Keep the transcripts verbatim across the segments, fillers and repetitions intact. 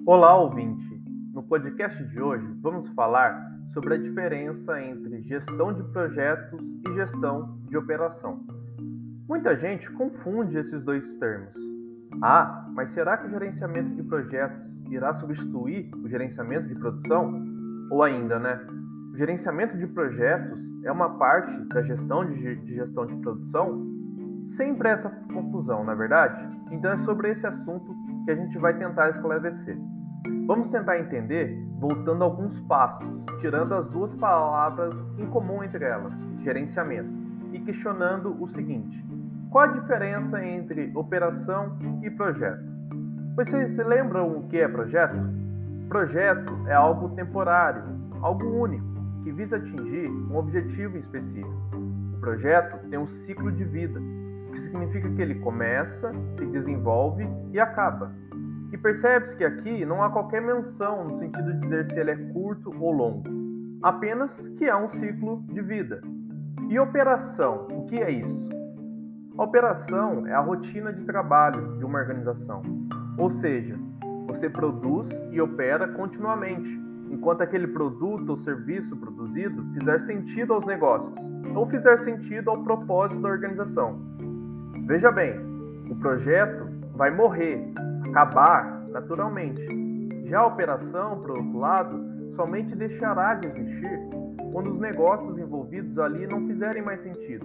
Olá, ouvinte! No podcast de hoje, vamos falar sobre a diferença entre gestão de projetos e gestão de operação. Muita gente confunde esses dois termos. Ah, mas será que o gerenciamento de projetos irá substituir o gerenciamento de produção? Ou ainda, né? O gerenciamento de projetos é uma parte da gestão de, de gestão de produção? Sempre essa confusão, não é verdade? Então é sobre esse assunto que a gente vai tentar esclarecer. Vamos tentar entender voltando alguns passos, tirando as duas palavras em comum entre elas, gerenciamento, e questionando o seguinte: qual a diferença entre operação e projeto? Vocês se lembram o que é projeto? Projeto é algo temporário, algo único, que visa atingir um objetivo específico. O projeto tem um ciclo de vida, o que significa que ele começa, se desenvolve e acaba. E percebe-se que aqui não há qualquer menção no sentido de dizer se ele é curto ou longo, apenas que há um ciclo de vida. E operação, o que é isso? A operação é a rotina de trabalho de uma organização, ou seja, você produz e opera continuamente, enquanto aquele produto ou serviço produzido fizer sentido aos negócios, ou fizer sentido ao propósito da organização. Veja bem, o projeto vai morrer, acabar naturalmente. Já a operação, por outro lado, somente deixará de existir quando os negócios envolvidos ali não fizerem mais sentido.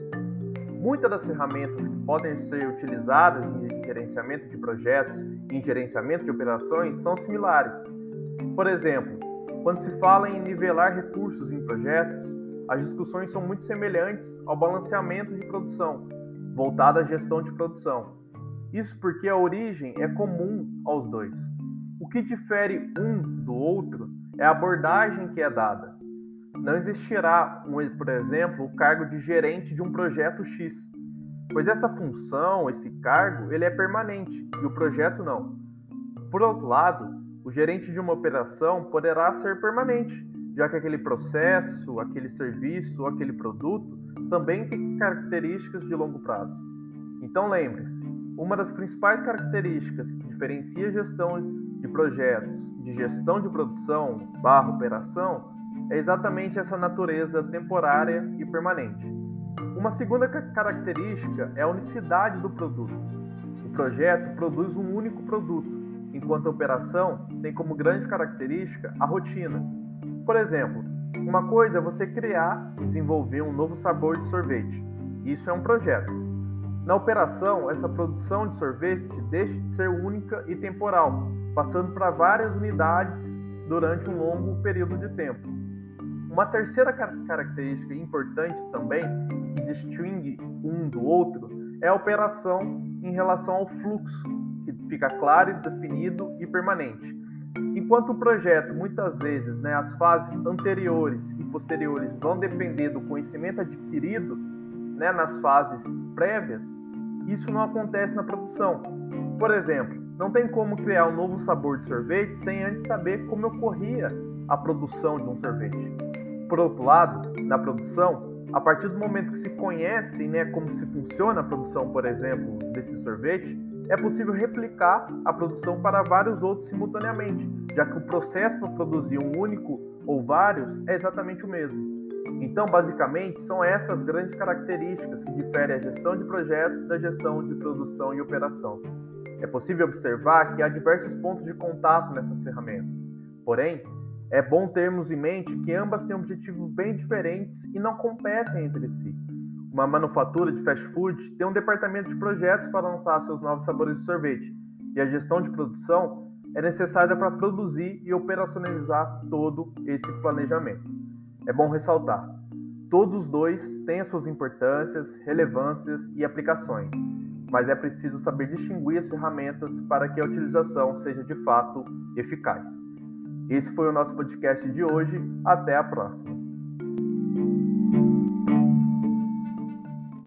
Muitas das ferramentas que podem ser utilizadas em gerenciamento de projetos e em gerenciamento de operações são similares. Por exemplo, quando se fala em nivelar recursos em projetos, as discussões são muito semelhantes ao balanceamento de produção, voltada à gestão de produção. Isso porque a origem é comum aos dois. O que difere um do outro é a abordagem que é dada. Não existirá, por exemplo, o cargo de gerente de um projeto X, pois essa função, esse cargo, ele é permanente e o projeto não. Por outro lado, o gerente de uma operação poderá ser permanente, já que aquele processo, aquele serviço ou aquele produto também tem características de longo prazo. Então lembre-se, uma das principais características que diferencia a gestão de projetos de gestão de produção barra operação é exatamente essa natureza temporária e permanente. Uma segunda característica é a unicidade do produto. O projeto produz um único produto, enquanto a operação tem como grande característica a rotina. Por exemplo, uma coisa é você criar e desenvolver um novo sabor de sorvete. Isso é um projeto. Na operação, essa produção de sorvete deixa de ser única e temporal, passando para várias unidades durante um longo período de tempo. Uma terceira característica importante também, que distingue um do outro, é a operação em relação ao fluxo, que fica claro, definido e permanente. Enquanto o projeto, muitas vezes, né, as fases anteriores e posteriores vão depender do conhecimento adquirido, né, nas fases prévias, isso não acontece na produção. Por exemplo, não tem como criar um novo sabor de sorvete sem antes saber como ocorria a produção de um sorvete. Por outro lado, na produção, a partir do momento que se conhece, né, como se funciona a produção, por exemplo, desse sorvete, é possível replicar a produção para vários outros simultaneamente, já que o processo para produzir um único ou vários é exatamente o mesmo. Então, basicamente, são essas grandes características que diferem a gestão de projetos da gestão de produção e operação. É possível observar que há diversos pontos de contato nessas ferramentas. Porém, é bom termos em mente que ambas têm objetivos bem diferentes e não competem entre si. Uma manufatura de fast food tem um departamento de projetos para lançar seus novos sabores de sorvete, e a gestão de produção é necessária para produzir e operacionalizar todo esse planejamento. É bom ressaltar, todos os dois têm as suas importâncias, relevâncias e aplicações, mas é preciso saber distinguir as ferramentas para que a utilização seja de fato eficaz. Esse foi o nosso podcast de hoje, até a próxima.